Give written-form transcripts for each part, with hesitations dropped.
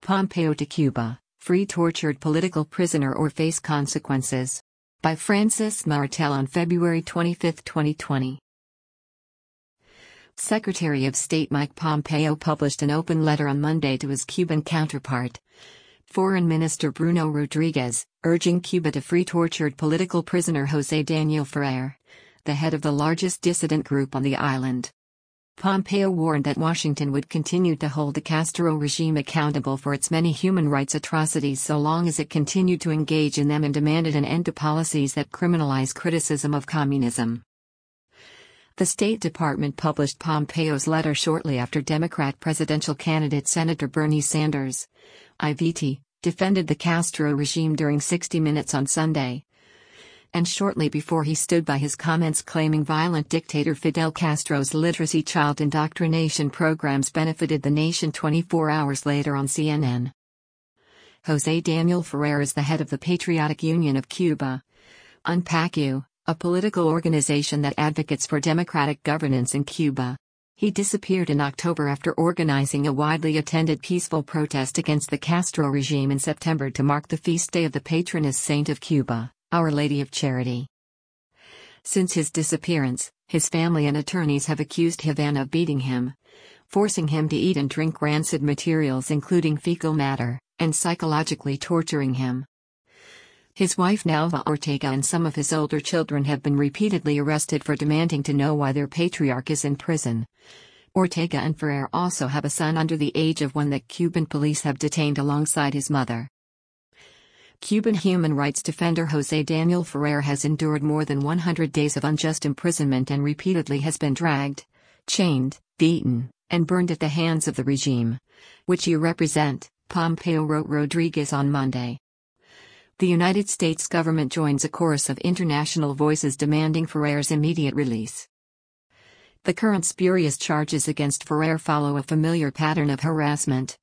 Pompeo to Cuba, free tortured political prisoner or face consequences. By Francis Martel on February 25, 2020. Secretary of State Mike Pompeo published an open letter on Monday to his Cuban counterpart, Foreign Minister Bruno Rodriguez, urging Cuba to free tortured political prisoner José Daniel Ferrer, the head of the largest dissident group on the island. Pompeo warned that Washington would continue to hold the Castro regime accountable for its many human rights atrocities so long as it continued to engage in them, and demanded an end to policies that criminalize criticism of communism. The State Department published Pompeo's letter shortly after Democrat presidential candidate Senator Bernie Sanders, IVT, defended the Castro regime during 60 Minutes on Sunday, and shortly before he stood by his comments claiming violent dictator Fidel Castro's literacy child indoctrination programs benefited the nation 24 hours later on CNN. José Daniel Ferrer is the head of the Patriotic Union of Cuba, UNPACU, a political organization that advocates for democratic governance in Cuba. He disappeared in October after organizing a widely attended peaceful protest against the Castro regime in September to mark the feast day of the patroness saint of Cuba, Our Lady of Charity. Since his disappearance, his family and attorneys have accused Havana of beating him, forcing him to eat and drink rancid materials including fecal matter, and psychologically torturing him. His wife Nalva Ortega and some of his older children have been repeatedly arrested for demanding to know why their patriarch is in prison. Ortega and Ferrer also have a son under the age of 1 that Cuban police have detained alongside his mother. Cuban human rights defender José Daniel Ferrer has endured more than 100 days of unjust imprisonment and repeatedly has been dragged, chained, beaten, and burned at the hands of the regime, which you represent, Pompeo wrote Rodriguez on Monday. The United States government joins a chorus of international voices demanding Ferrer's immediate release. The current spurious charges against Ferrer follow a familiar pattern of harassment,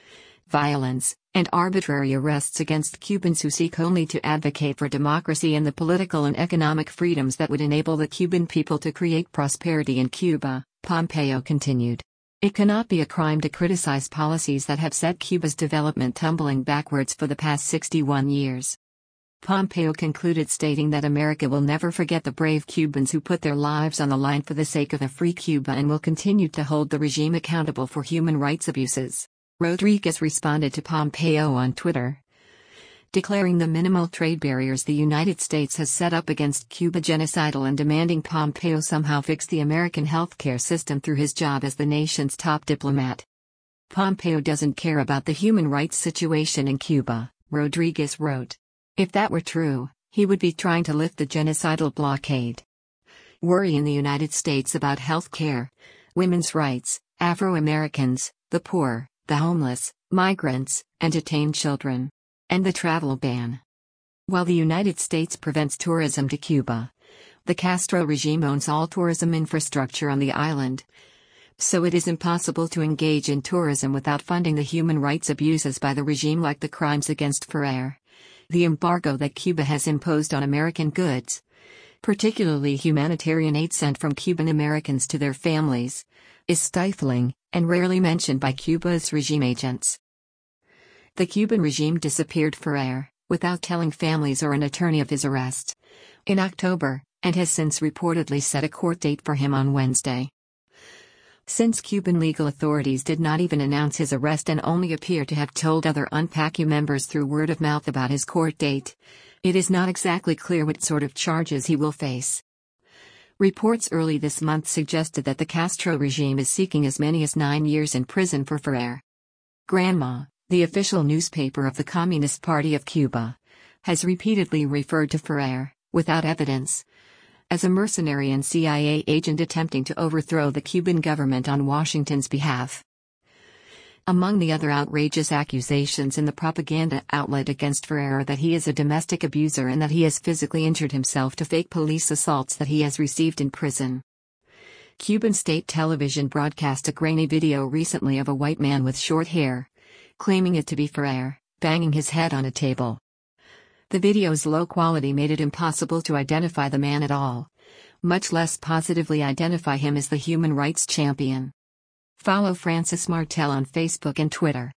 violence, and arbitrary arrests against Cubans who seek only to advocate for democracy and the political and economic freedoms that would enable the Cuban people to create prosperity in Cuba, Pompeo continued. It cannot be a crime to criticize policies that have set Cuba's development tumbling backwards for the past 61 years. Pompeo concluded stating that America will never forget the brave Cubans who put their lives on the line for the sake of a free Cuba and will continue to hold the regime accountable for human rights abuses. Rodriguez responded to Pompeo on Twitter, declaring the minimal trade barriers the United States has set up against Cuba genocidal and demanding Pompeo somehow fix the American healthcare system through his job as the nation's top diplomat. Pompeo doesn't care about the human rights situation in Cuba, Rodriguez wrote. If that were true, he would be trying to lift the genocidal blockade. Worry in the United States about healthcare, women's rights, Afro-Americans, the poor, the homeless, migrants, and detained children. And the travel ban. While the United States prevents tourism to Cuba, the Castro regime owns all tourism infrastructure on the island, so it is impossible to engage in tourism without funding the human rights abuses by the regime, like the crimes against Ferrer. The embargo that Cuba has imposed on American goods, particularly humanitarian aid sent from Cuban Americans to their families, is stifling, and rarely mentioned by Cuba's regime agents. The Cuban regime disappeared Ferrer, without telling families or an attorney of his arrest, in October, and has since reportedly set a court date for him on Wednesday. Since Cuban legal authorities did not even announce his arrest and only appear to have told other UNPACU members through word of mouth about his court date, it is not exactly clear what sort of charges he will face. Reports early this month suggested that the Castro regime is seeking as many as 9 years in prison for Ferrer. Granma, the official newspaper of the Communist Party of Cuba, has repeatedly referred to Ferrer, without evidence, as a mercenary and CIA agent attempting to overthrow the Cuban government on Washington's behalf. Among the other outrageous accusations in the propaganda outlet against Ferrer are that he is a domestic abuser and that he has physically injured himself to fake police assaults that he has received in prison. Cuban state television broadcast a grainy video recently of a white man with short hair, claiming it to be Ferrer, banging his head on a table. The video's low quality made it impossible to identify the man at all, much less positively identify him as the human rights champion. Follow Francis Martel on Facebook and Twitter.